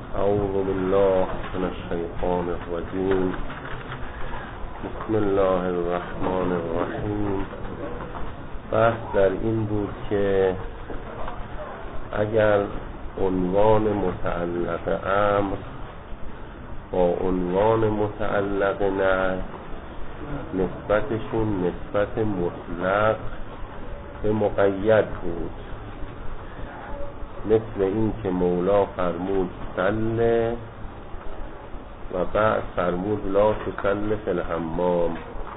اعوذ بالله من الشیطان الرجیم. بسم الله الرحمن الرحیم. بحث در این بود که اگر عنوان متعلق امر با عنوان متعلق نهی نسبتشون نسبت مطلق به مقید بود، مثل این که مولا فرمود سله و بعد فرمود لا تسل فی الحمام،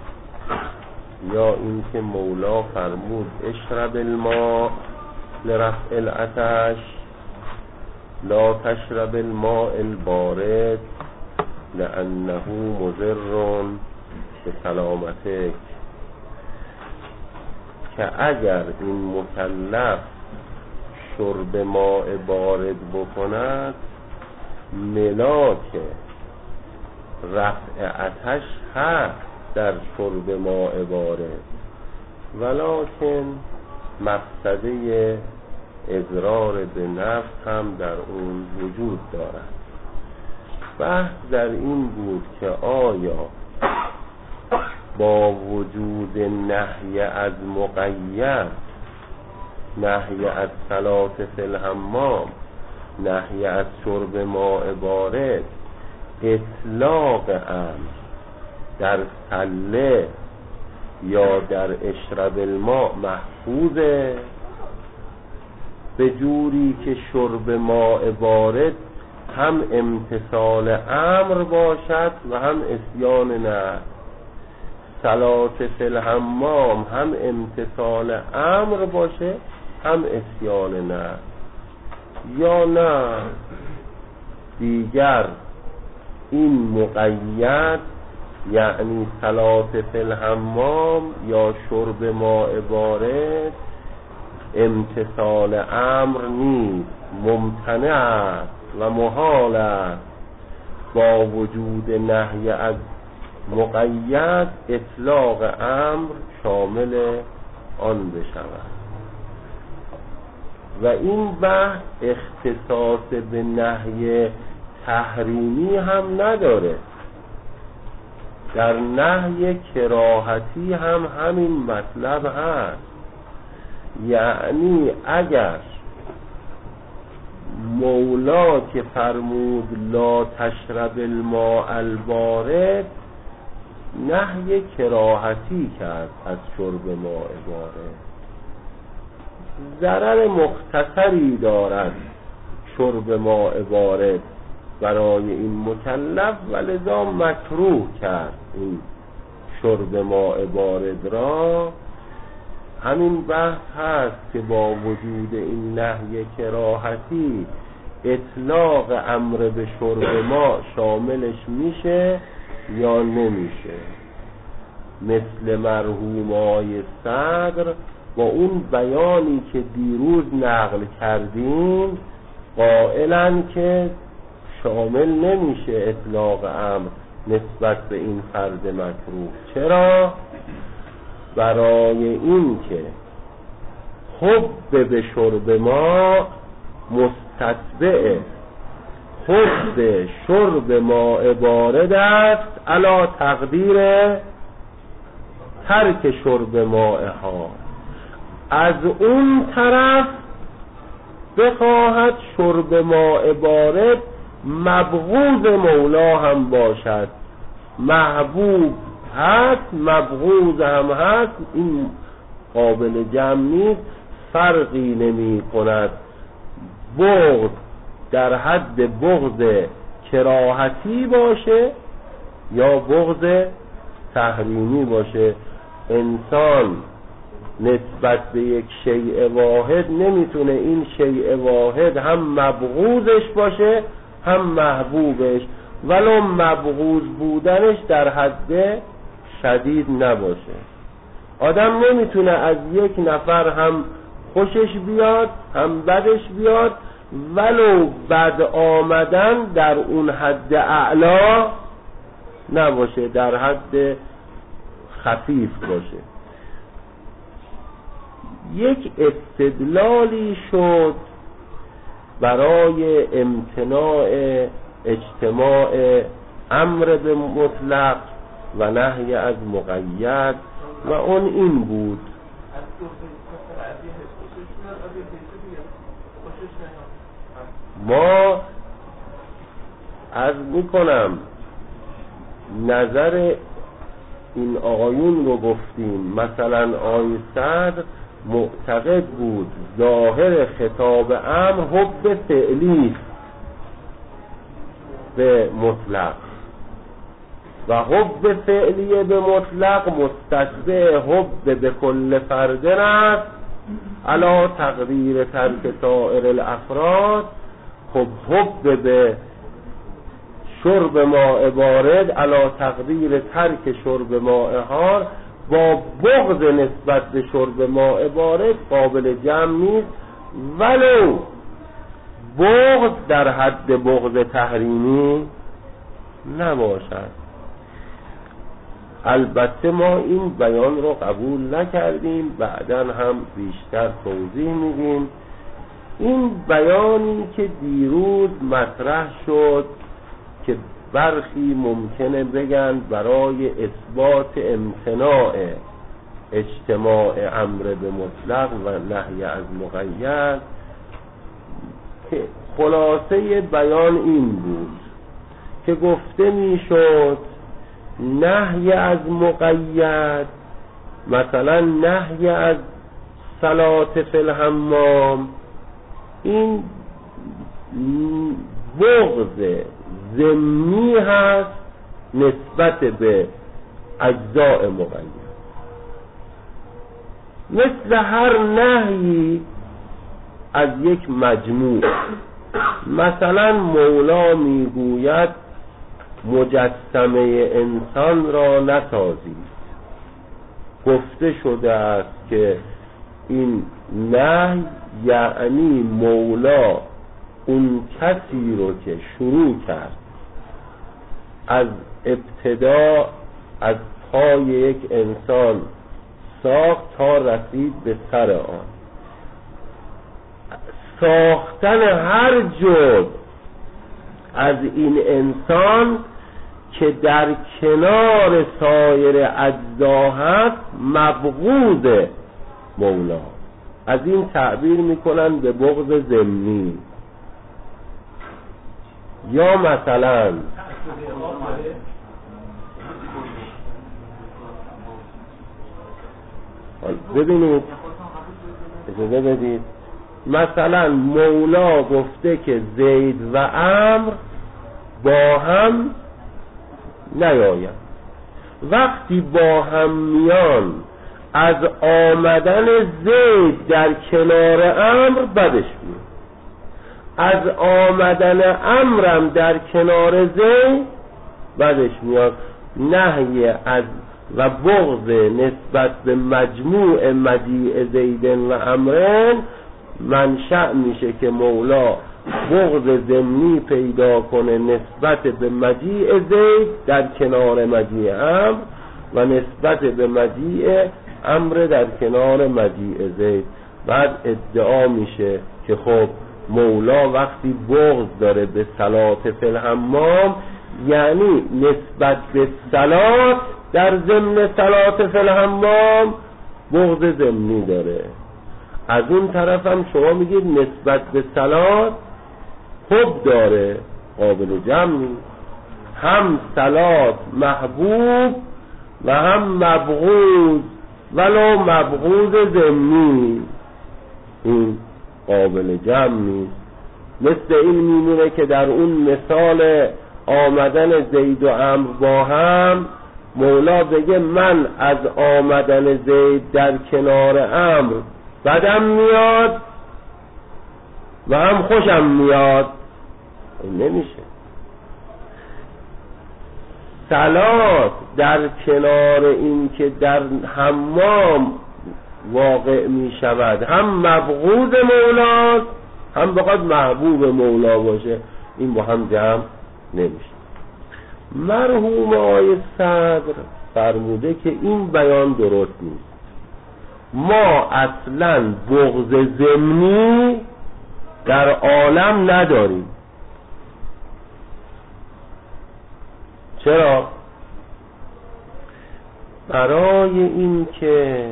یا این که مولا فرمود اشرب الماء لرفع العطش لا تشرب الماء البارد لانه مضر بسلامتک، که اگر این مکلف شرب ماء بارد بکند ملاک رفع عطش هست در شرب ماء بارد، ولکن مفسده اضرار به نفس هم در اون وجود دارد. بحث در این بود که آیا با وجود نهی از مقید، نهی از صلاة فی الحمام، نهی از شرب ماء بارد، اطلاق امر در سله یا در اشرب الماء محفوظه، به جوری که شرب ماء بارد هم امتثال امر باشد و هم اسیان نهی، صلاة فی الحمام هم امتثال امر باشه هم اسیان نهی، یا نه دیگر این مقید یعنی صلاة فی الحمام یا شرب ماء بارد امتثال امر نیست، ممتنع است و محال است. با وجود نهی از مقید اطلاق امر شامل آن بشود و این بحث اختصاص به نهی تحریمی هم نداره، در نهی کراهتی هم همین مطلب هست. یعنی اگر مولا که فرمود لا تشرب الماء البارد نهی کراهتی کرد از شرب ماء بارد، ضرر مختصری دارد شرب ماء بارد برای این مکلف و لذا مکروه کرد این شرب ماء بارد را. همین بحث هست که با وجود این نهی کراهتی اطلاق امر به شرب ما شاملش میشه یا نمیشه، مثل مرحومای صدر با اون بیانی که دیروز نقل کردیم قائلن که شامل نمیشه اطلاق امر نسبت به این فرد مکروه. چرا؟ برای این که حب به شرب ما مستتبع حب شرب ماء بارد است علی تقدیر ترک شرب ماء ها. از اون طرف بخواهد شرب ماء بارد مبغوض مولا هم باشد، محبوب هست مبغوض هم هست، این قابل جمع نیست، فرقی نمی کند. بغض در حد بغض کراهتی باشه یا بغض تحریمی باشه. انسان نسبت به یک شیء واحد نمیتونه این شیء واحد هم مبغوضش باشه هم محبوبش، ولو مبغوض بودنش در حد شدید نباشه. آدم نمیتونه از یک نفر هم خوشش بیاد هم بدش بیاد، ولو بد آمدن در اون حد اعلا نباشه، در حد خفیف باشه. یک استدلالی شد برای امتناع اجتماع امر به مطلق و نهی از مقید و اون این بود. ما عرض میکنم نظر این آقایون رو گفتیم. مثلا آقای صدر معتقد بود ظاهر خطاب امر حب فعلی به مطلق و حب فعلی به مطلق مستتبع حب به کل فرد است علا تقدیر ترک سائر الافراد. خب حب به شرب ماء بارد علا تقدیر ترک شرب ماء حار با بغض نسبت به شرب ماء بارد قابل جمع نیست، ولو بغض در حد بغض تحریمی نباشد. البته ما این بیان رو قبول نکردیم، بعداً هم بیشتر توضیح میدیم. این بیانی که دیروز مطرح شد که برخی ممکنه بگن برای اثبات امتناع اجتماع امر به مطلق و نهی از مقید، که خلاصه بیان این بود که گفته میشد نهی از مقید، مثلا نهی از صلات فی الحمام، این بغض ضمنی هست نسبت به اجزاء مقید. مثل هر نهی از یک مجموع. مثلا مولا میگوید مجسمه انسان را نسازید. گفته شده است که این نهی یعنی مولا اون کسی رو که شروع کرد از ابتدا از پای یک انسان ساخت تا رسید به سر آن، ساختن هر جزء از این انسان که در کنار سایر اجزا هست مبغوض مولا. از این تعبیر میکنن به بغض ضمنی. یا مثلا ببینید، اجازه بدید، مثلا مولا گفته که زید و عمرو با هم نیاید. وقتی با هم میان از آمدن زید در کنار عمرو بدش میاد، از آمدن عمرو در کنار زید بدش میاد. نهی از و بغض نسبت به مجموع مجیء زیدن و عمرن منشأ میشه که مولا بغض ضمنی پیدا کنه نسبت به مجیء زید در کنار مجیء عمرو و نسبت به مجیء عمرو در کنار مجیء زید. بعد ادعا میشه که خب مولا وقتی بغض داره به صلات فی الحمام، یعنی نسبت به صلات در ضمن صلات فی الحمام بغض ضمنی داره. از اون طرف هم شما میگید نسبت به صلات حب داره، قابل جمعی. هم صلات محبوب و هم مبغوض، ولو مبغوض ضمنی، این قابل جمع نیست. مثل این میمونه که در اون مثال آمدن زید و عمرو با هم مولا بگه من از آمدن زید در کنار عمرو بدم میاد و هم خوشم میاد. این نمیشه. صلات در کنار این که در حمام واقع می شود هم مبغوض مولاست هم بخواد محبوب مولا باشه، این با هم جمع نمیشه. مرحوم آقای صدر فرموده که این بیان درست نیست. ما اصلا بغض ضمنی در عالم نداریم. چرا؟ برای این که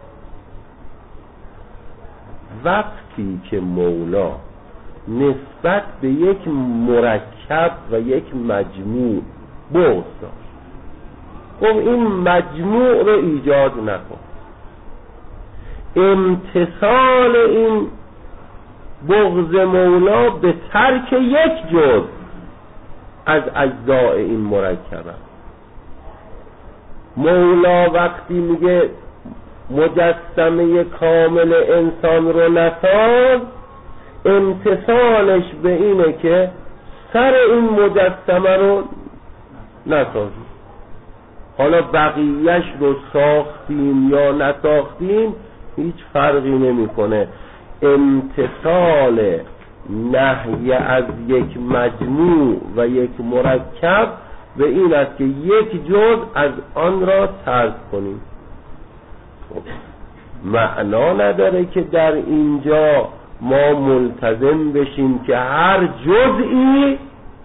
وقتی که مولا نسبت به یک مرکب و یک مجموع بغض داشت، خب این مجموع رو ایجاد نکن. امتثال این بغض مولا به ترک یک جزء از اجزاء این مرکبه. مولا وقتی میگه مجسمه کامل انسان رو نساز، امتثالش به اینه که سر این مجسمه رو نسازیم. حالا بقیهش رو ساختیم یا نساختیم هیچ فرقی نمیکنه. امتثال نهی از یک مجموع و یک مرکب به این است که یک جزء از آن را ترک کنیم. معنا نداره که در اینجا ما ملتزم بشیم که هر جزئی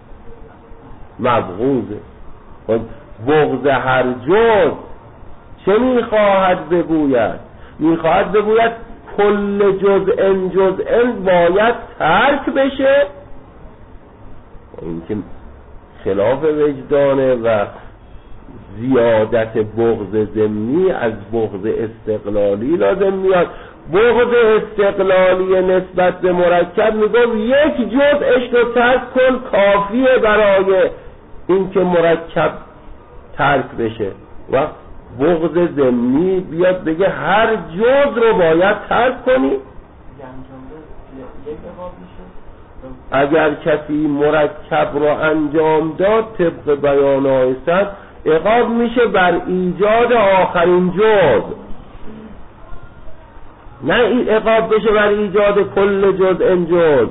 مبغوضه. بغض هر جزء چه میخواهد بگوید؟ میخواهد بگوید کل جزء باید ترک بشه. این که خلاف وجدانه و زیادت بغض ضمنی از بغض استقلالی لازم میاد. بغض استقلالی نسبت به مرکب میگم یک جزءش رو ترک کن کافیه برای اینکه مرکب ترک بشه. و بغض ضمنی بیاد بگه هر جزء رو باید ترک کنی. اگر کسی مرکب رو انجام داد طبق بیان آیه عقاب میشه بر ایجاد آخرین جزء، نه عقاب بشه بر ایجاد کل جزء.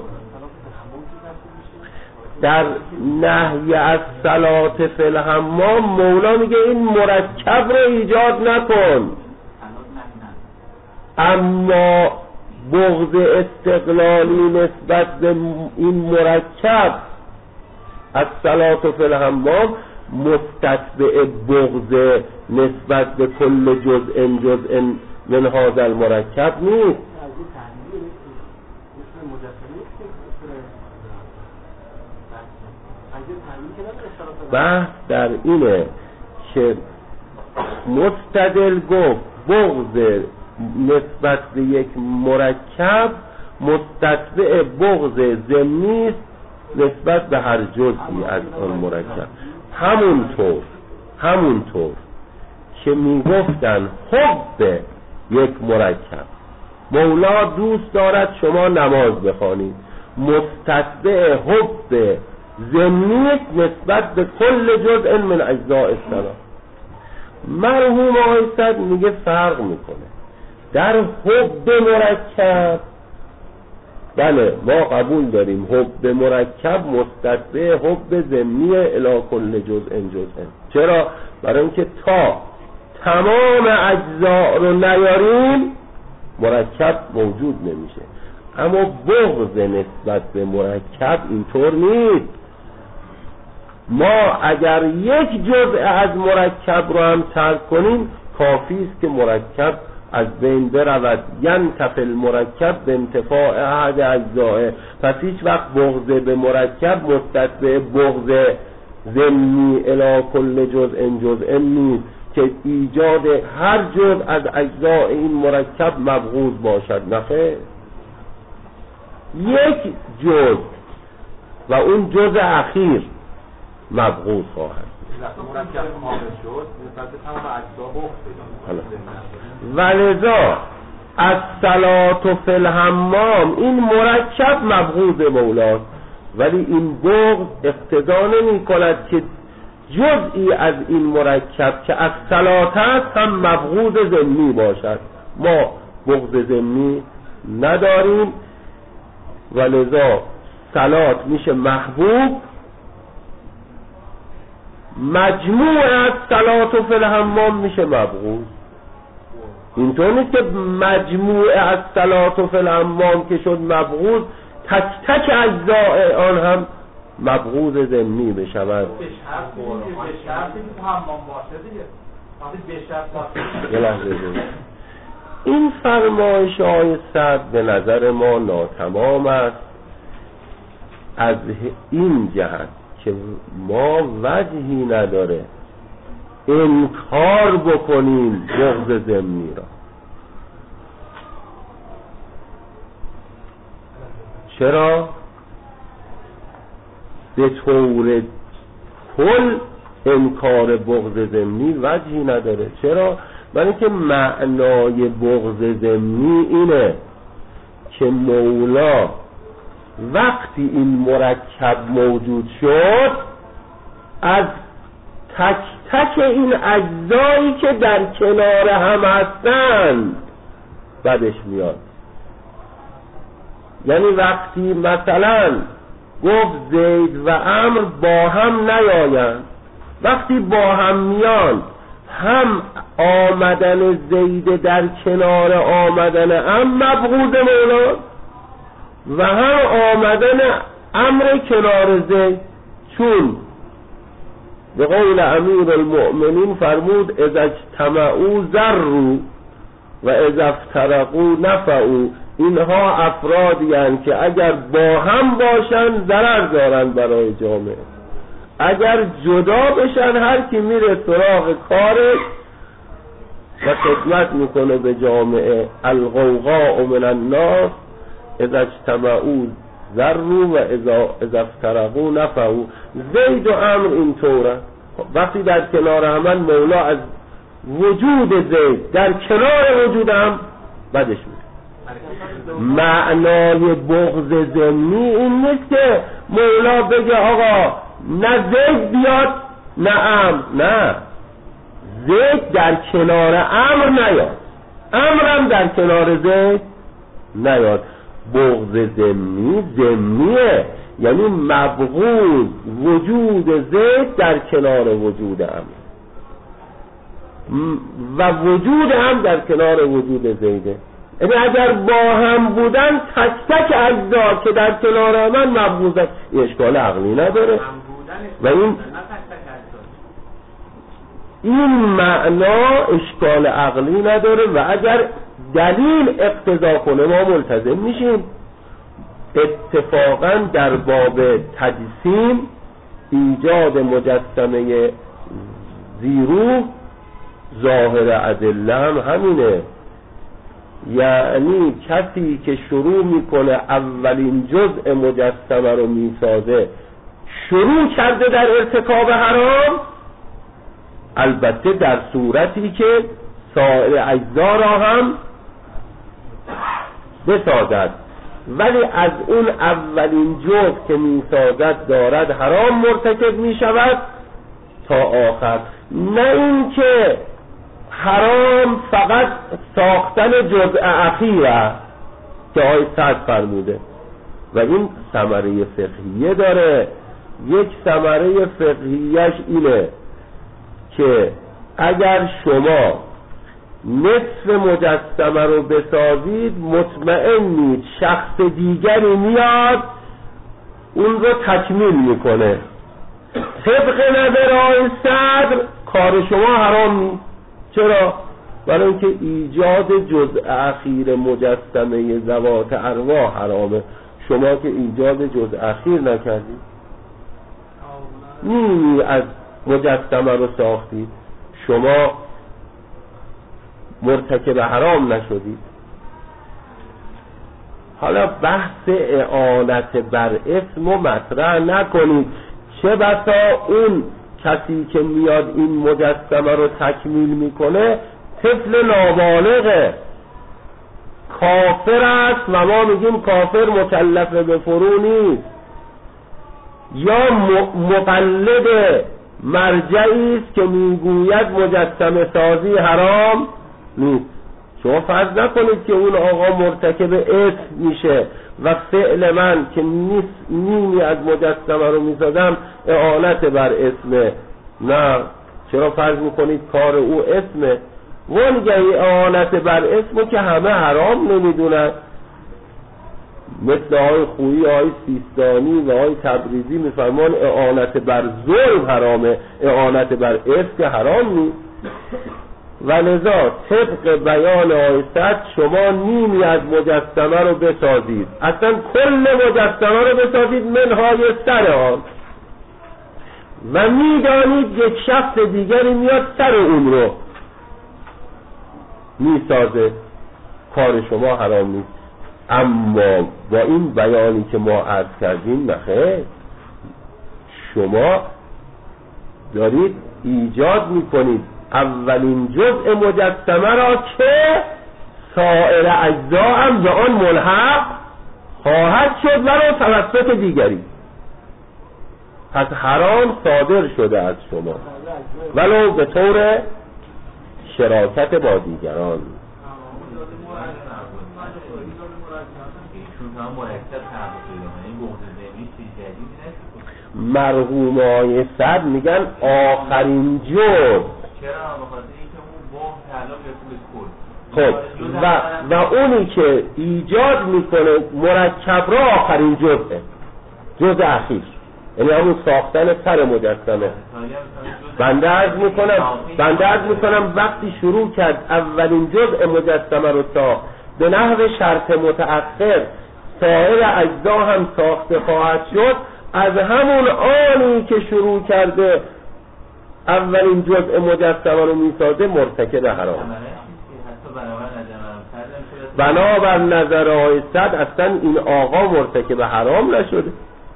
در نهی از صلات فی الحمام مولا میگه این مرکب رو ایجاد نکن، اما بغض استقلالی نسبت به این مرکب از صلات فی الحمام مستتبع بغض نسبت به کل جزء من هذا المرکب نیست. بحث در اینه که مستدل گفت بغض نسبت به یک مرکب مستتبع بغض ضمنی نسبت به هر جزئی از آن مرکب. همونطور که میگفتن حب یک مرکب، مولا دوست دارد شما نماز بخوانید، مستتبع حب ضمنی نسبت به کل جزء من اجزاء الصلاة. مرحوم آیه میگه فرق میکنه در حب مرکب. بله ما قبول داریم حب مرکب مستتبع حب ضمنی الی کل جزء. چرا؟ برای اینکه تا تمام اجزاء رو نیاریم مرکب موجود نمیشه. اما بغض نسبت به مرکب اینطور نیست. ما اگر یک جزء از مرکب رو هم ترک کنیم کافی است که مرکب از بین برود. ینتفی المرکب به انتفاع احد اجزائه. پس هیچ وقت بغض به مرکب مستتبع بغض ضمنی الی کل جزء نیست که ایجاد هر جزء از اجزاء این مرکب مبغوض باشد. نخیر، یک جزء و اون جزء اخیر مبغوض خواهد. ولذا از صلات فی الحمام این مرکب مبغوض مولاست، ولی این بغض اقتضا نمی کند که جزئی از این مرکب که از صلات است هم مبغوض ضمنی باشد. ما بغض ضمنی نداریم، ولذا صلات میشه محبوب. مجموع از صلات فی الحمام میشه مبغوض. اینطور نیست که مجموع از صلات فی الحمام که شد مبغوض تک تک اجزاء آن هم مبغوض ضمنی بشود. به شرطی که حمام باشه دیگه. وقتی به شرط باشه. یه لحظه دیگه. این فرمایش های صد به نظر ما ناتمام است از این جهت که ما وجهی نداره انکار بکنیم بغض ضمنی را. چرا؟ به طور کل انکار بغض ضمنی وجهی نداره. چرا؟ برای اینکه معنای بغض ضمنی اینه که مولا وقتی این مرکب موجود شد از تک تک این اجزایی که در کنار هم هستند بدش میاد. یعنی وقتی مثلا گفت زید و عمرو با هم نیایند، وقتی با هم میان هم آمدن زید در کنار آمدن عمرو مبغوض مولا و هم آمدن عمرو کنار زید، چون به قول امیر المؤمنین فرمود اذا اجتمعوا ضروا و اذا افترقوا نفعوا. اینها افرادی هستند که اگر با هم باشن ضرر دارن برای جامعه، اگر جدا بشن هر کی میره سراغ کارش و خدمت میکنه به جامعه. الغوغاء من الناس اذا اجتمعوا ضروا و اذا افترقوا نفعوا. زید و عمرو اینطوره. وقتی در کنار هم مولا از وجود زید در کنار وجود هم بدش میاد. معنای بغض ضمنی این نیست که مولا بگه آقا نه زید بیاد نه عمرو، نه، زید در کنار عمرو نیاد، عمرو هم در کنار زید نیاد. بغض ضمنی ضمنیه، یعنی مبغوض وجود زید در کنار وجود عمرو و وجود هم در کنار وجود زیده. یعنی اگر با هم بودن تک تک اجزا که در کنار هم مبغوضن، اشکال عقلی نداره و این معنا اشکال عقلی نداره و اگر دلیل اقتضا کنه ما ملتزم میشیم. اتفاقا در باب تجسیم ایجاد مجسمه زیرو ظاهر ادله هم همینه. یعنی کسی که شروع میکنه اولین جزء مجسمه رو میسازه شروع کرده در ارتکاب حرام، البته در صورتی که سایر اجزا را هم بسازد، ولی از اون اولین جزء که میسازد دارد حرام مرتکب میشود تا آخر. نه این که حرام فقط ساختن جزء اخیره که آیه صد فرموده و این ثمره فقهیه داره. یک ثمره فقهیش اینه که اگر شما نصف مجسمه رو بسازید مطمئنید شخص دیگری میاد اون رو تکمیل میکنه. طبق نظر آیه صدر کار شما حرام نیست. چرا؟ برای اینکه ایجاد جزء اخیر مجسمه ذوات ارواح حرامه. شما که ایجاد جزء اخیر نکردید، نیمی از مجسمه رو ساختید، شما مرتکب حرام نشدید. حالا بحث اعانت بر اسم رو مطرح نکنید. چه بسا اون کسی که میاد این مجسمه رو تکمیل میکنه طفل نابالغه، کافر است و ما میگیم کافر مکلف به فرو نیست، یا مقلد مرجعی است که میگوید مجسمه سازی حرام نیست. شما فرض نکنید که اون آقا مرتکب اسم میشه و فعل من که نیمی از مجسمه رو میسازم اعانت بر اسمه. نه، چرا فرض میکنید کار او اسمه؟ وانگهی اعانت بر اسمو که همه حرام نمیدونن. مثل آقای خویی، آقای سیستانی و آقای تبریزی میفرمان اعانت بر ظلم حرامه، اعانت بر افک حرام نیست. و لذا طبق بیان آقای صدر شما نیمی از مجسمه رو بسازید، اصلا کل مجسمه رو بسازید منهای سر آن، و میدانید یک شخص دیگری میاد سر اون رو میسازه، کار شما حرام نیست. اما با این بیانی که ما عرض کردیم نخیر، شما دارید ایجاد میکنید اولین جزء مجسمه را که سایر اجزا هم به آن ملحق خواهد شد ولو توسط دیگری. پس حرام صادر شده از شما ولو به طور شراکت با دیگران. مرحوم آقای صدر میگن آخرین جز. خب و اونی که ایجاد میکنه مرکب را آخرین جزه، جز اخیر، یعنی همون ساختن سر مجسمه. بنده عرض میکنم وقتی شروع کرد اولین جزء مجسمه رو ساخت به نحو شرط متأخر سایر اجزا هم ساخته خواهد شد، از همون آنی که شروع کرده اولین جزء مجسمه رو میسازه مرتکب حرام. بنابر نظر آقای صدر اصلا این آقا مرتکب حرام نشده.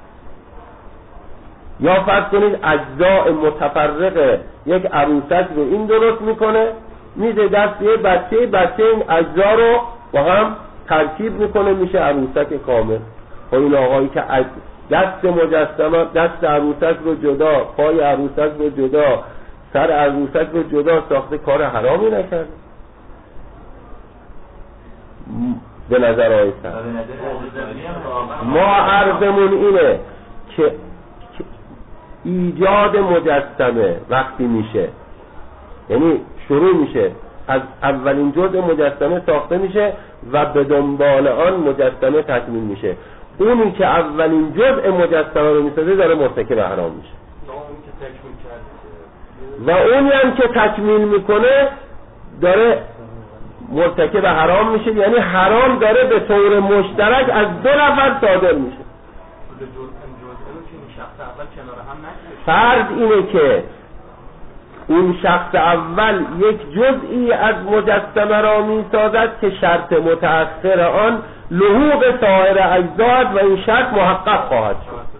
یا فرض کنید اجزاء متفرقه یک عروسک رو این درست میکنه، میده دست یه بچه این اجزا رو با هم ترکیب میکنه میشه عروسک کامل. و این آقایی که دست مجسمه، دست عروسک رو جدا، پای عروسک رو جدا، سر عروسک رو جدا ساخته، کار حرامی نکرد به نظر آقای صدر. ما عرضمون اینه که ایجاد مجسمه وقتی میشه، یعنی شروع میشه از اولین جزء مجسمه ساخته میشه و به دنبال آن مجسمه تکمیل میشه، اونی که اولین جزء مجسمه رو میسازه داره مرتکب حرام میشه و اونی هم که تکمیل میکنه داره مرتکب حرام میشه. یعنی حرام داره به طور مشترک از دو نفر صادر میشه. فرض اینه که اون شخص اول یک جزئی از مجسمه را میسازد که شرط متأخر آن لحوق سایر اجزا و این شرط محقق خواهد شد.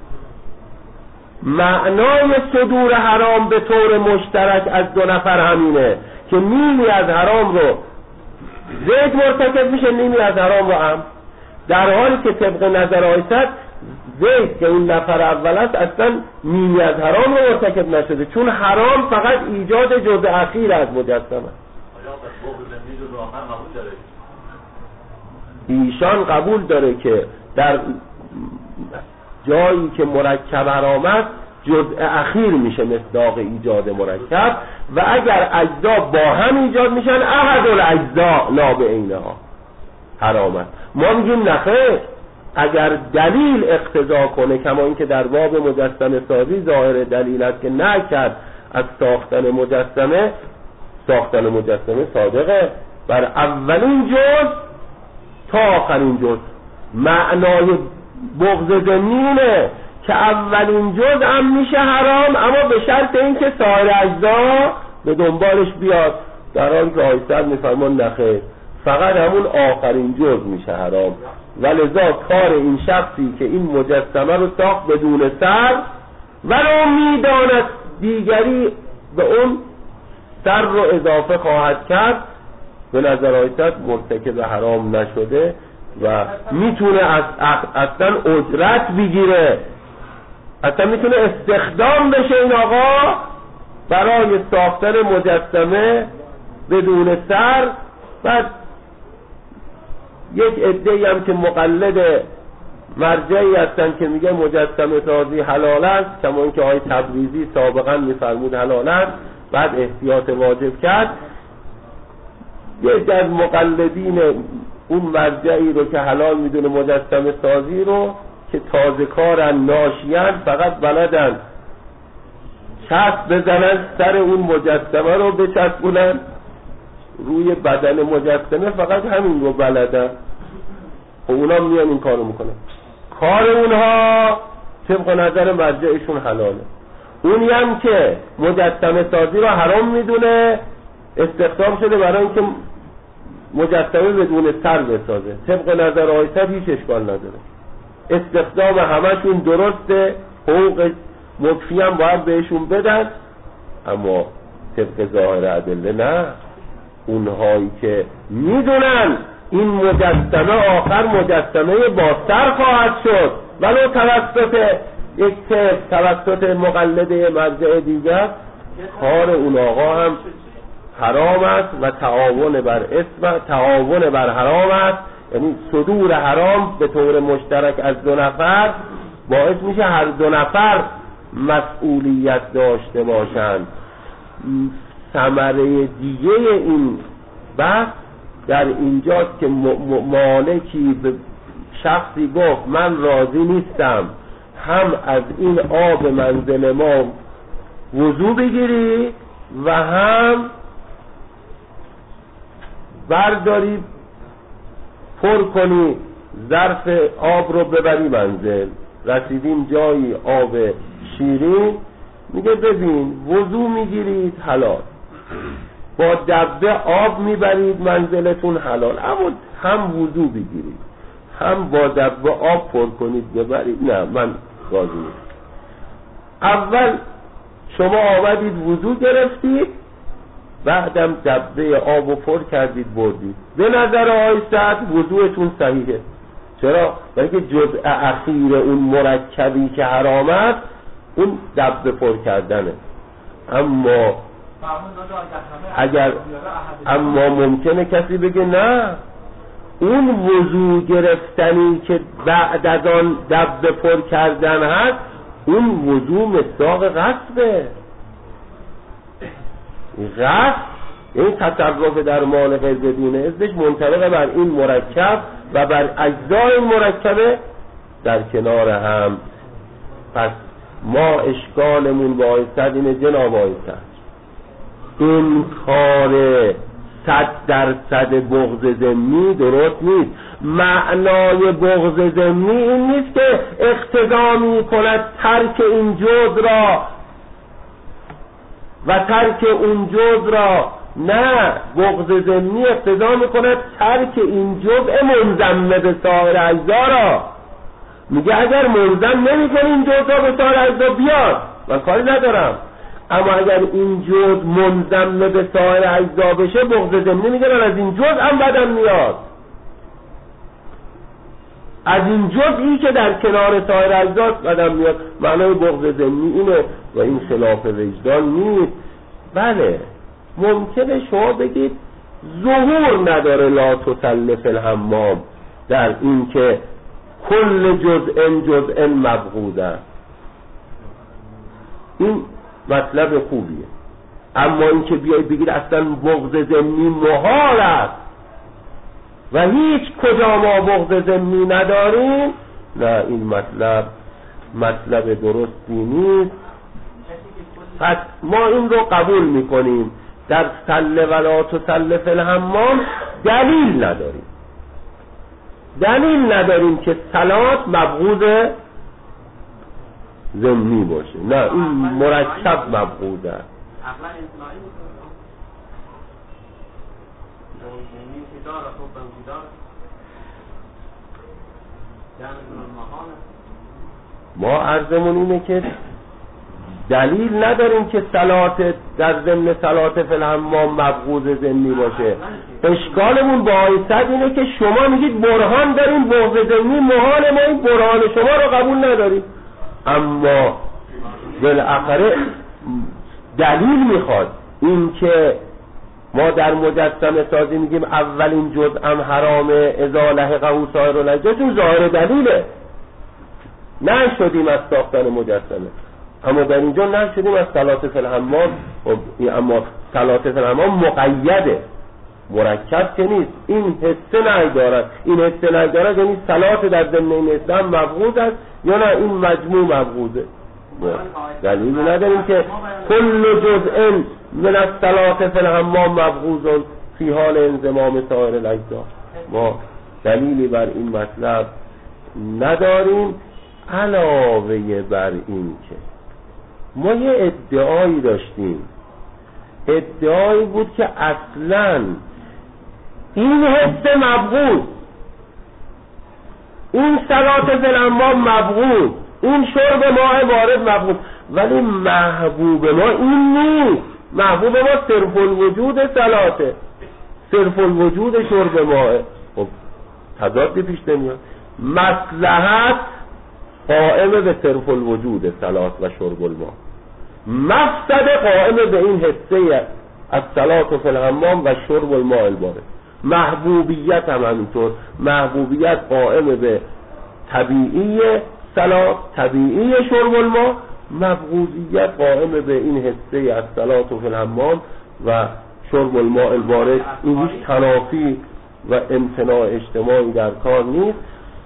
معنای صدور حرام به طور مشترک از دو نفر همینه که نیمی از حرام رو زید مرتکب میشه، نیمی از حرام رو هم، در حالی که طبق نظر آقای صدر زید که اون نفر اول است اصلا نیمی از حرام رو مرتکب نشده، چون حرام فقط ایجاد جزء اخیر از مجسمه. ایشان قبول داره که در جایی که مرکب حرام است جزء اخیر میشه مصداق ایجاد مرکب، و اگر اجزا با هم ایجاد میشن احد الاجزا لا بعینها حرام است. ما میگیم نخیر، اگر دلیل اقتضا کنه، کما اینکه در باب مجسمه سازی ظاهر دلیل است که نکرد از ساختن مجسمه صادقه بر اولین جز تا آخرین جز. معنای بغض ضمنینه که اولین جز هم میشه حرام، اما به شرط اینکه سایر اجزا به دنبالش بیاد، در حالی که آقای صدر میفرمان نخیر، فقط همون آخرین جز میشه حرام. ولذا کار این شخصی که این مجسمه رو ساخت بدون سر ولو میداند دیگری به اون سر رو اضافه خواهد کرد، به نظر آقای صدر مرتکب حرام نشده و میتونه اصلا اجرت بگیره، اصلا میتونه استخدام بشه این آقا برای ساختن مجسمه بدون سر. بعد یک عده‌ای هم که مقلد مرجعی هستن که میگه مجسمه سازی حلال است، کما اینکه آقای تبریزی سابقا میفرمود حلال است، بعد احتیاط واجب کرد. یک از مقلدین اون مرجعی رو که حلال میدونه مجسمه سازی رو که تازه کارن ناشیان فقط بلدن چسب بزنن سر اون مجسمه رو بچسبونن روی بدن مجسمه، فقط همین رو بلدن. و اونا میان این کارو میکنن. کار اونها طبق نظر مرجعشون حلاله. اونی هم که مجسمه سازی رو حرام میدونه استخدام شده برای اینکه مجسمه بدون سر بسازه. طبق نظر آیت هیچ اشکال نداره. استخدام همشون درسته، حقوق مکفی هم باید بهشون بدن، اما طبق ظاهر ادله نه. اونهایی که میدونن این مجسمه آخر مجسمه با سر خواهد شد ولو توسط یک توسط مقلده مرجع دیگر، کار اون آقا هم حرام است و تعاون بر اسم، تعاون بر حرام است. یعنی صدور حرام به طور مشترک از دو نفر باعث میشه هر دو نفر مسئولیت داشته باشند. ثمره دیگه این بحث در اینجاست که مالکی به شخصی گفت من راضی نیستم هم از این آب منزل ما وضو بگیری و هم برداری پر کنی ظرف آب رو ببری منزل. رسیدیم جایی آب شیرین، میگه ببین وضو میگیرید حلال، با دبه آب میبرید منزلتون حلال، اما هم وضو بگیرید هم با دبه آب پر کنید ببرید، نه من راضی نیستم. اول شما آمدید وضو گرفتید، بعدم دبه آب و پر کردید بردید، به نظر آیت وضوءتون صحیحه. چرا؟ برای که جزء اخیر اون مرکبی که حرام است اون دبه پر کردنه. اما ممکنه کسی بگه نه، اون وضو گرفتنی که بعد از آن دبه پر کردن هست اون وضو مصداق غصبه. غصب این تصرف در مال غیر بدون اذنش منطبق بر این مرکب و بر اجزای این مرکبه در کنار هم. پس ما اشکالمون با آیت اینه جناب آیت این کار 100% بغض ذمی درست نیست. معنای بغض ذمی این نیست که اقتضا می‌کند ترک این جزء را و ترک اون جزء را، نه، بغض ذمی اقتضا می‌کند ترک این جزء منضم به سایر اجزا را. میگه اگر منضم نمی‌کنی این جزء را به سایر اجزا بیاد من کاری ندارم، اما اگر این جزء منضم به سایر اجزا بشه بغض ذمی میگه من از این جزء هم بدم میاد، از این جزئی که در کنار سایر اجزا بدم میاد. معنای بغض ذمی اینه و این خلاف وجدان نیست. بله ممکنه شما بگید ظهور نداره لا تسلف الحمام در این که کل جزء مبغوضه، این مطلب خوبیه. اما این که بیای بگید اصلا بغض ذمی محال است و هیچ کجا ما بغض ذمی نداریم، نه، این مطلب درستی نیست. پس ما این رو قبول میکنیم در سله ولا تسلف الحمام دلیل نداریم که صلات مبغوض ذمی باشه، نه، این مرکب مبغوضه. ما عرضمون اینه که دلیل نداریم که صلات در ضمن صلات فی الحمام مبغوض ذمی باشه. اشکالمون با آیت اینه که شما میگید برهان داریم بغض ذمی محال، ما این برهان شما رو قبول نداریم، اما بالاخره دلیل میخواد. این که ما در مجسمه سازی میگیم اولین جزء هم حرامه اذا لحقه سایر الاجزا، چون ظاهر دلیله، نشدیم از ساختن مجسمه. اما در اینجا نشدیم از صلات فی الحمام، اما صلات فی الحمام مقیده، مرکب که نیست. این حسه نهی دارد. این حسه نهی دارد یعنی صلات در ضمن این حسه هم مبغوض است یا نه این مجموع مبغوضه. دلیلی نداریم که کل جزء من الصلات فی الحمام مبغوض فی حال انضمام سایر الاجزا. ما دلیلی بر این مطلب نداریم. علاوه بر این که ما یه ادعایی داشتیم، ادعایی بود که اصلاً این حس مبغوض، این صلات فی الحمام مبغوض، این شرب ماء وارد مبغوض، ولی محبوب ما این نیست. محبوب ما صرف الوجود صلاته، صرف الوجود شرب ماء. خب تضادی پیش نمیاد. مصلحت قائم به صرف الوجود صلات و شرب الماء، مفسد قائم به این حسه الصلات فی الحمام و شرب الماء البارد. محبوبیت هم همینطور، محبوبیت قائم به طبیعی صلات، طبیعی شرب الماء، مبغوضیت قائم به این حسه الصلات فی الحمام و شرب الماء البارد. این هیچ تنافی و امتناع اجتماعی در کار نیست.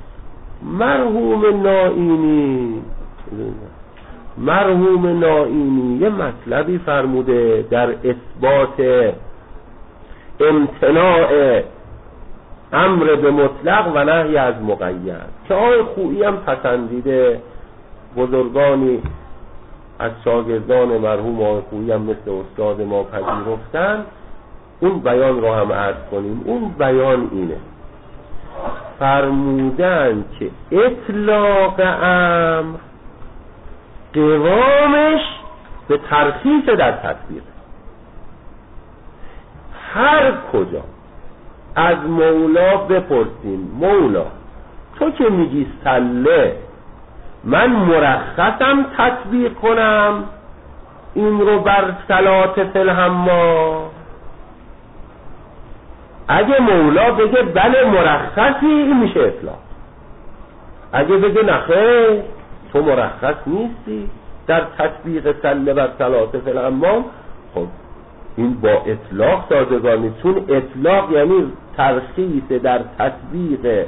مرحوم نائینی یه مطلبی فرموده در اثبات امتناع امر به مطلق و نهی از مقید که آقای خویی هم پسندیده. بزرگانی از شاگردان مرحوم آقای خویی هم مثل استاد ما پذیرفتن. اون بیان رو هم عرض کنیم. اون بیان اینه، فرمودن که اطلاق امر قوامش به ترخیص در تطبیق. هر کجا از مولا بپرسیم مولا تو که میگی سله، من مرخصم تطبیق کنم این رو بر صلات فی الحمام؟ اگه مولا بگه بله مرخصی، این میشه اطلاق. اگه بگه نخیر تو مرخص نیستی در تطبیق سله بر صلات فی الحمام، خب این با اطلاق سازگار نیست، چون اطلاق یعنی ترخیص در تطبیق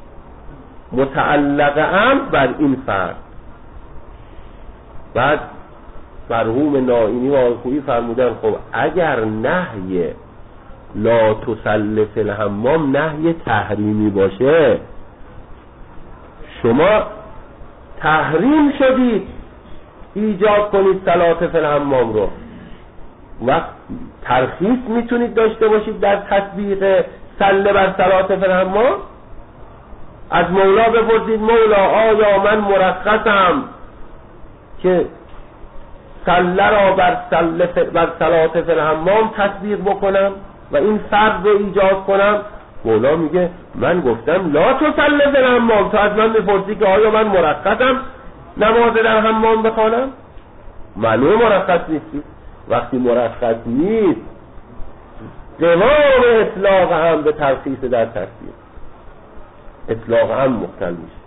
متعلق امر بر این فرد. بعد مرحوم نائینی و آقای خویی فرمودن خب اگر نهی لا تسل فی الحمام نهی تحریمی باشه، شما تحریم شدید ایجاد کنید صلات فی الحمام رو، و ترخیص میتونید داشته باشید در تطبیق سله بر صلات فی الحمام. از مولا بپرسید مولا آیا من مرخصم که سله را بر صلات فی الحمام تطبیق بکنم و این فرض رو ایجاد کنم؟ مولا میگه من گفتم لا تسل فی الحمام، تو از من بپرسی که آیا من مرخصم نماز در حمام بخوانم؟ معلومه مرخص نیستی. وقتی مرخص نیست قوام اطلاق هم به ترخیص در تطبیق، اطلاق هم مختل میشه.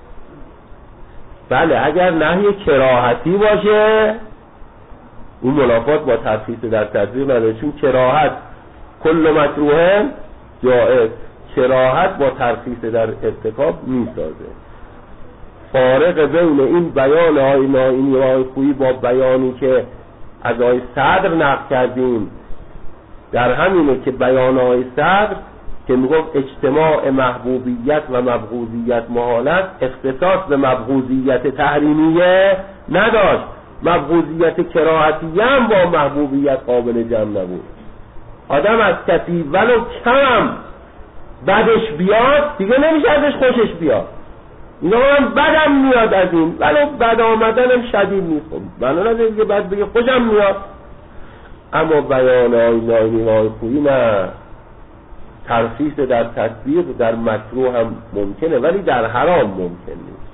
بله اگر نهی کراهتی باشه اون منافات با ترخیص در تطبیق نداره، چون کراهت کل مکروه جائز، کراهت با ترخیص در ارتکاب میسازه. فارق بین این بیان های نائینی و های خویی با بیانی که از های صدر نقل کردیم در همینه که بیان های صدر که میگفت اجتماع محبوبیت و مبغوضیت محال است، اختصاص به مبغوضیت تحریمیه نداشت. مبغوضیت کراهتیه هم با محبوبیت قابل جمع نبود. آدم از کسی ولو کم بدش بیاد دیگه نمیشه ازش خوشش بیاد. اینا من بدم میاد از این، ولو بد آمدنم شدید نیست. خب منو نداره که بد بگه خوشم میاد. اما بیان های نائینی و های خویی نه، ترخیص در تطبیق در مکروه هم ممکنه ولی در حرام ممکن نیست.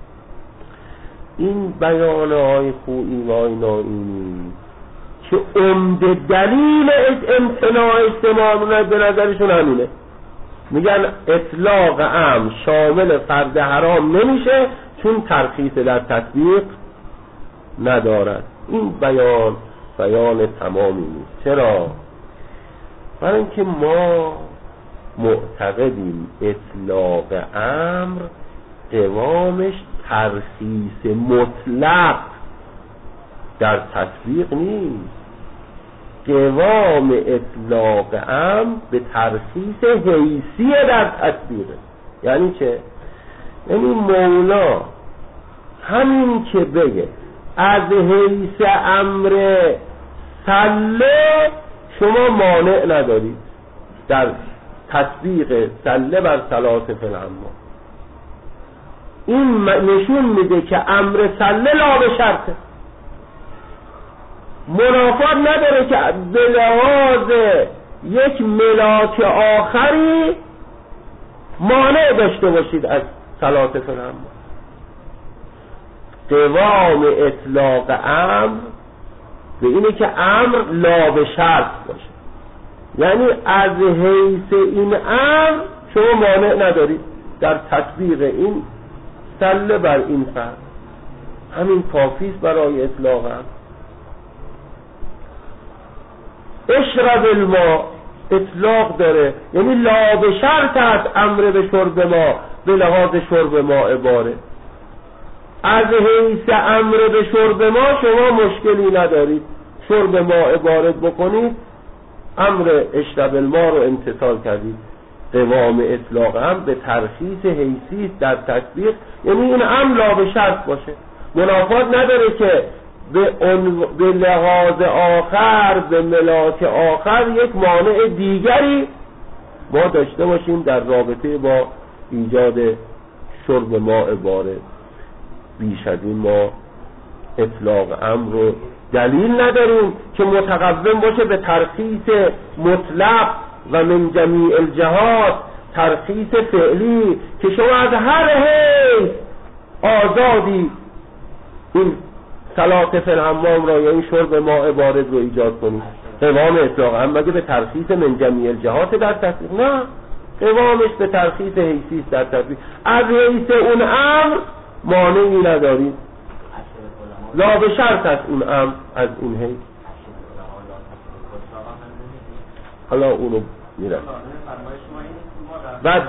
این بیان های خویی و های نائینی که عمده دلیل امتناع اجتماع به نظرشون همینه، میگن اطلاق امر شامل فرد حرام نمیشه چون ترخیص در تطبیق ندارد. این بیان تمامی نیست. چرا؟ برای اینکه ما معتقدیم اطلاق امر قوامش ترخیص مطلق در تطبیق نیست. قوام اطلاق امر به ترخیص حیثی در تطبیقه. یعنی چه؟ یعنی مولا همین که بگه از حیث امر سله شما مانع ندارید در تطبیق سله بر صلات فی الحمام، این نشون میده که امر سله لا به شرطه، منافات نداره که به لحاظ یک ملاک آخری مانع داشته باشید از صلات فی الحمام. قوام اطلاق امر به اینه که امر لا به شرط باشه، یعنی از حیث این امر شما مانع ندارید در تطبیق این سله بر این فرد. همین کافیست برای اطلاق امر. اشرب الماء اطلاق داره، یعنی لا به شرط است امر به شرب ما به لحاظ شرب ما عباره. از حیث امر به شرب ما شما مشکلی ندارید، شرب ما عبارت بکنید، امر اشرب الماء رو امتثال کردید. قوام اطلاق هم به ترخیص حیثی در تطبیق، یعنی این امر لا به شرط باشه، منافات نداره که به لحاظ آخر به ملاک آخر یک مانع دیگری ما داشته باشیم در رابطه با ایجاد شرب ما عباره. بیش از این ما اطلاق امر رو دلیل نداریم که متقوم باشه به ترخیص مطلق و من جمیع الجهات، ترخیص فعلی که شما از هر حیث آزادی این صلات فی الحمام را یا این شرب ماء بارد رو ایجاد کنید. قوام اطلاق هم مگه به ترخیص من جمیع الجهات در تطبیق؟ نه، قوامش به ترخیص حیثی در تطبیق. از حیث اون امر مانعی ندارید، لا به شرط از اون امر از این حیث. حالا اونو میرم بعد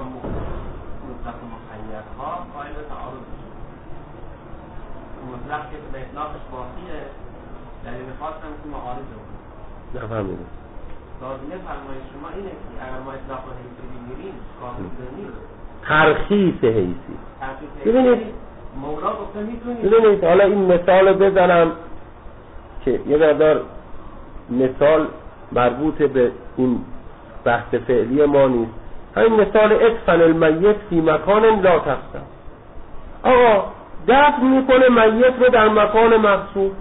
مطلق که به اطلاقش باقیه، دلیل خاص هم که معارضه بود. نفهمیدم. لازمه فرمایش شما اینه که اگر ما اطلاق و حیثی بگیریم کامل نیست. ترخیص حیثی. ببینید مولا گفته میتونید. ببینید حالا این مثال بزنم که یه مقدار مثال مربوط به این بحث فعلی ما نیست. همین مثال ادفن المیت فی مکان لا تقصد. آقا دفن میکنه میت رو در مکان مخصوص.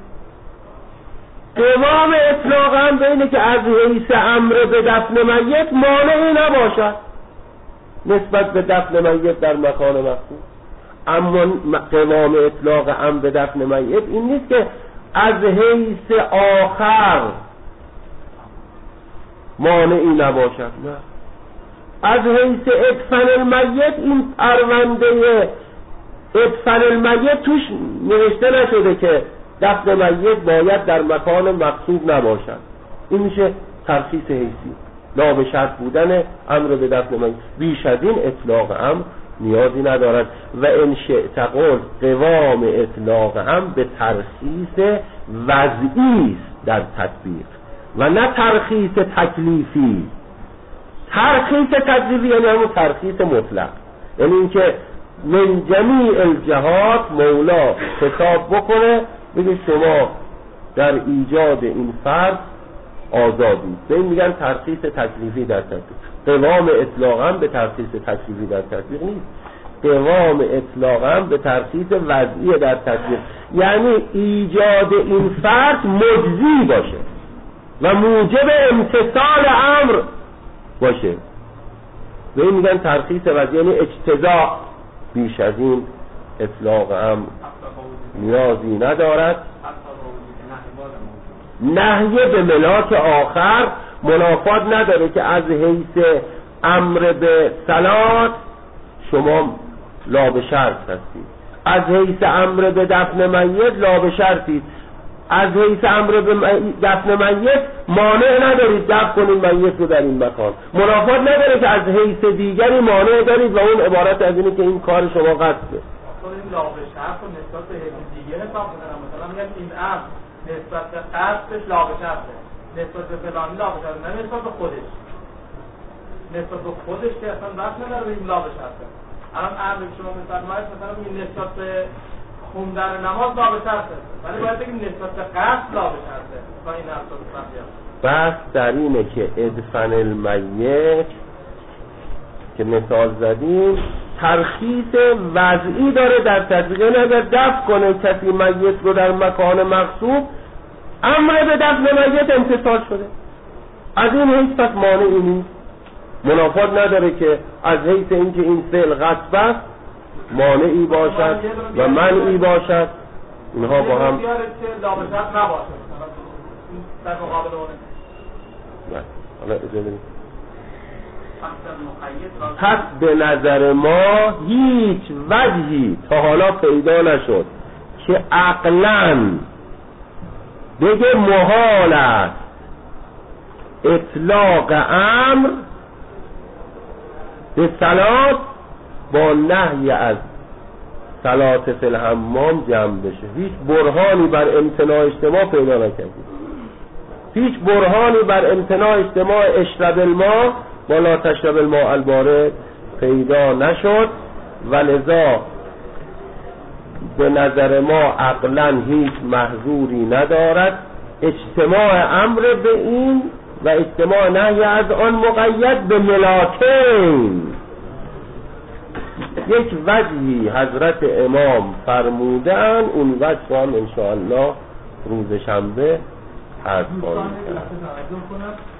قوام اطلاق هم به اینه که از حیث امر به دفن میت مانعی نباشد نسبت به دفن میت در مکان مخصوص. اما قوام اطلاق هم به دفن میت این نیست که از حیث آخر مانعی نباشد، نه، از حیث ادفن المیت این پرونده ادفن المیت توش نوشته نشده که دفن میت باید در مکان مقصود نباشد. این میشه ترخیص حیثی، لا به شرط بودن امر به دفن میت. بیش از این اطلاق امر نیازی ندارد. و ان شئت قلت قوام اطلاق امر به ترخیص وضعی است در تطبیق و نه ترخیص تکلیفی. ترخیص تکلیفی یعنی همون ترخیص مطلق، یعنی اینکه من جمیع الجهات مولا حساب بکنه بگه شما در ایجاد این فرد آزادی. به این میگن ترخیص تکلیفی در تطبیق. قوام اطلاقا به ترخیص تکلیفی در تطبیق نیست، قوام اطلاقا به ترخیص وضعی در تطبیق، یعنی ایجاد این فرد مجزی باشه و موجب امتثال امر باشه. به این میگن ترخیص وضعی، یعنی اجتزاء. بیش از این اطلاق امر نیازی ندارد. نهی به ملاک آخر منافات نداره که از حیث امر به صلات شما لا به شرط هستید، از حیث امر به دفن میت لا به شرطید. از حیث امر به دفن میت مانع ندارید دفن کنید میت رو در این مکان، منافات نداره که از حیث دیگری مانع دارید و اون عبارت از اینه که این کار شما قصده. این لاغ شرط و نسبت به حیث دیگه حساب می‌کنم. مثلا میگن این امر نسبت به قصدش لاغ شرطه، نسبت به فلانی لاغ شرطه، نه نسبت به خودش. نسبت به خودش که اصلا بحث نداره به این لاغ شرطه. الان امر شما مثلا میگه نسبت به خوندن نماز لاغ شرطه، ولی باید بگیم نسبت به قصد لاغ شرطه تا این حرف رو بفهمیم. بحث در اینه که ادفن المیت که مثال زدیم ترخیص وضعی داره در تطبیق، یعنی اگر دفن کنه کسی میت رو در مکان مغصوب امر به دفن میت امتثال شده، از این حیث پس مانعی نیست، منافات نداره که از حیث اینکه این فعل غصب است مانعی باشد و منعی باشد، اینها با هم در مقابل اونه. حالا اجازه بدید. پس به نظر ما هیچ وجهی تا حالا پیدا نشد که عقلاً بگه محال است اطلاق امر به صلات با نهی از صلات فی الحمام جمع بشه. هیچ برهانی بر امتناع اجتماع پیدا نکردیم، هیچ برهانی بر امتناع اجتماع اشرب الماء با لا تشرب الماء البارد پیدا نشد و لذا به نظر ما عقلا هیچ محظوری ندارد اجتماع امر به این و اجتماع نهی از آن مقید به ملاکین. یک وجهی حضرت امام فرمودن، اون وجه هم انشاءالله روز شنبه عرض خواهیم کرد.